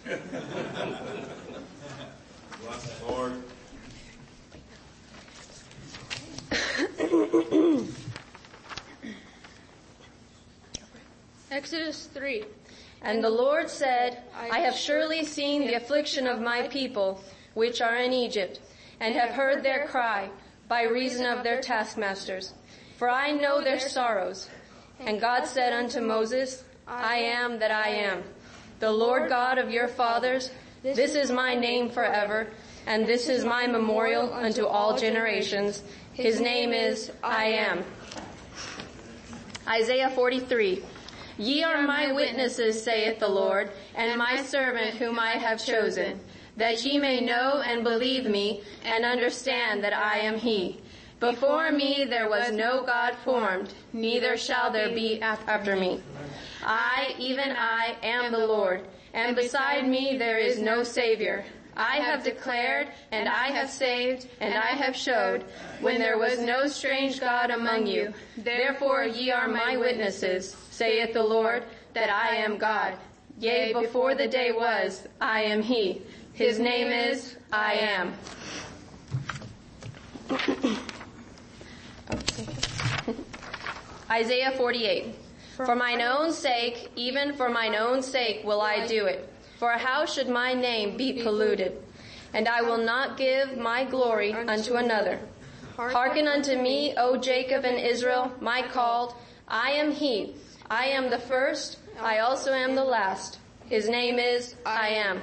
Bless the Lord. Exodus 3. And the Lord said, I have surely seen the affliction of my people, which are in Egypt, and have heard their cry by reason of their taskmasters. For I know their sorrows. And God said unto Moses, I am that I am, the Lord God of your fathers. This is my name forever, and this is my memorial unto all generations. His name is I am. Isaiah 43. Ye are my witnesses, saith the Lord, and my servant whom I have chosen, that ye may know and believe me, and understand that I am he. Before me there was no God formed, neither shall there be after me. I, even I, am the Lord, and beside me there is no Savior. I have declared, and I have saved, and I have showed, when there was no strange God among you. Therefore ye are my witnesses, saith the Lord, that I am God. Yea, before the day was, I am he. His name is I am. Isaiah 48. For mine own sake, even for mine own sake will I do it. For how should my name be polluted? And I will not give my glory unto another. Hearken unto me, O Jacob and Israel, my called. I am he. I am the first. I also am the last. His name is I am.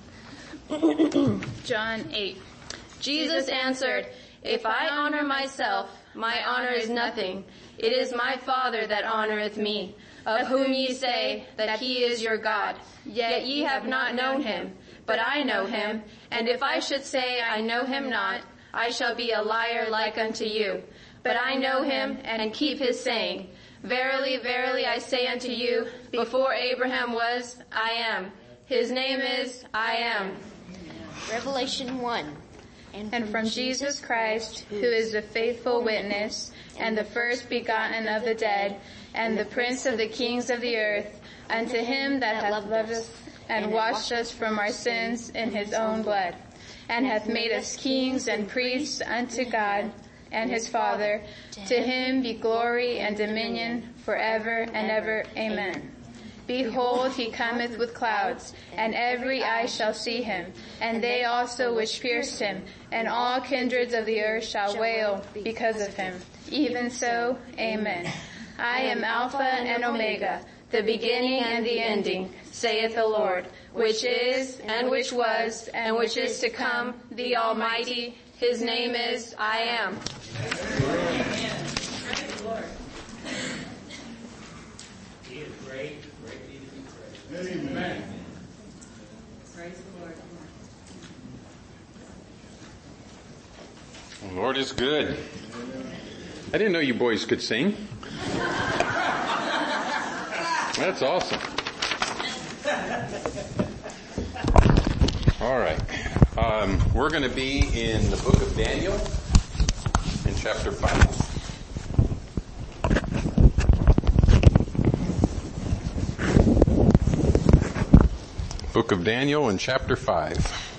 John 8. Jesus answered, If I honor myself, my honor is nothing. It is my Father that honoreth me, of whom ye say that he is your God. Yet ye have not known him, but I know him. And if I should say I know him not, I shall be a liar like unto you. But I know him, and keep his saying. Verily, verily, I say unto you, before Abraham was, I am. His name is I am. Revelation 1. And from Jesus Christ, who is the faithful witness, and the first begotten of the dead, and the prince of the kings of the earth, unto him that hath loved us, and washed us from our sins in his own blood, and hath made us kings and priests unto God and his Father. To him be glory and dominion forever and ever. Amen. Behold, he cometh with clouds, and every eye shall see him, and they also which pierced him, and all kindreds of the earth shall wail because of him. Even so, amen. I am Alpha and Omega, the beginning and the ending, saith the Lord, which is, and which was, and which is to come, the Almighty. His name is I am. Amen. Praise the Lord. He is great, greatly to be praised. Amen. Praise the Lord. The Lord is good. I didn't know you boys could sing. That's awesome. All right. We're going to be in the book of Daniel in chapter 5. Book of Daniel in chapter 5.